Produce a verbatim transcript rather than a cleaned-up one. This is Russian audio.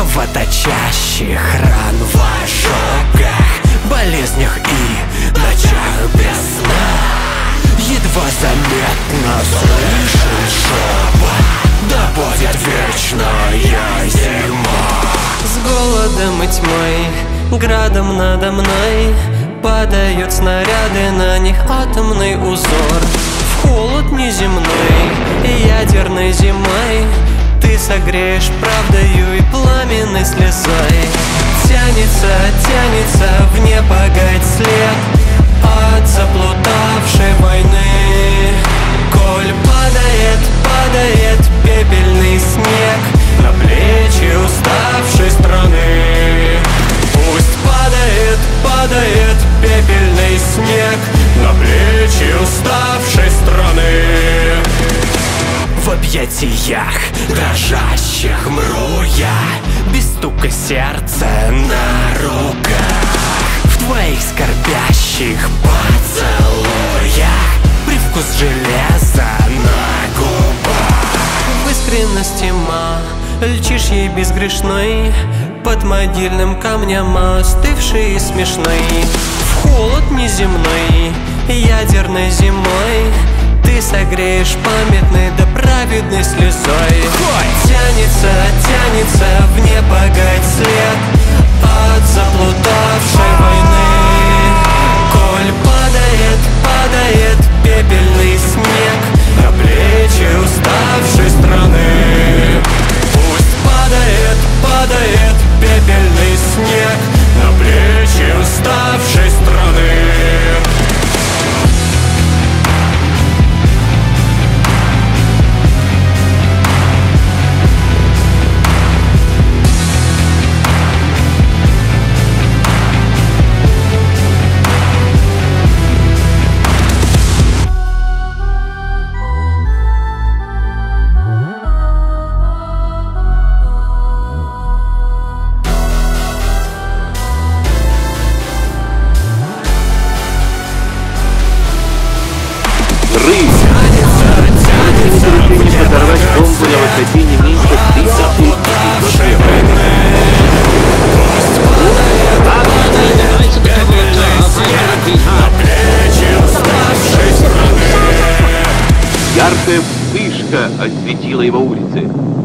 кровоточащих ран в ожогах, болезнях и ночах без сна. Едва заметно слышен шепот: да будет вечная зима. С голодом и тьмой, градом надо мной, падают снаряды, на них атомный узор. В холод неземной и ядерной зимой ты согреешь правдою и пламенной слезой. Тянется, тянется в непогадь след от заплутавшей войны. Коль падает, падает пепельный снег на плечи уставшей страны. Пусть падает, падает пепельный снег на плечи уставшей страны. В объятиях дрожащих мру я, без стука сердца на руках. В твоих скорбящих поцелуях привкус железа на губах. В искренности ма льчишь ей безгрешной, под могильным камнем остывший и смешной. В холод неземной, ядерной зимой ты согреешь памятной да праведной слезой. Тянется, тянется в непогадь след от заплутавшей войны. Коль падает, падает пепельный снег на плечи уставшей страны. Пусть падает, падает пепельный снег на плечи уставшей страны. Подорвать бомбу на высоте не меньше тридцати километров. Яркая вспышка осветила его улицы.